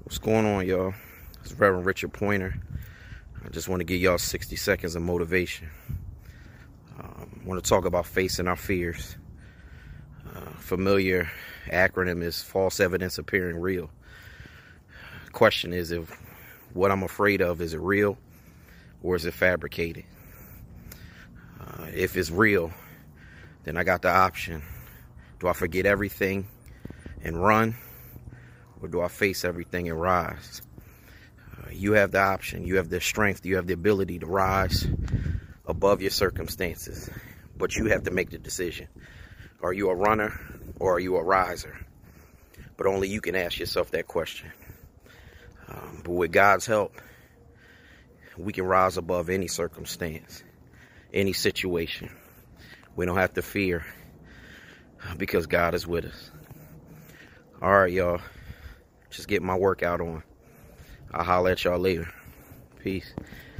What's going on, y'all? It's Reverend Richard Pointer. I just want to give y'all 60 seconds of motivation. I want to talk about facing our fears. Familiar acronym is false evidence appearing real. Question is, if what I'm afraid of, is it real or is it fabricated? If it's real, then I got the option. Do I forget everything and run, or do I face everything and rise? You have the option. You have the strength. You have the ability to rise above your circumstances. But you have to make the decision. Are you a runner or are you a riser? But only you can ask yourself that question. But with God's help, we can rise above any circumstance, any situation. We don't have to fear because God is with us. All right, y'all. Just get my workout on. I'll holler at y'all later. Peace.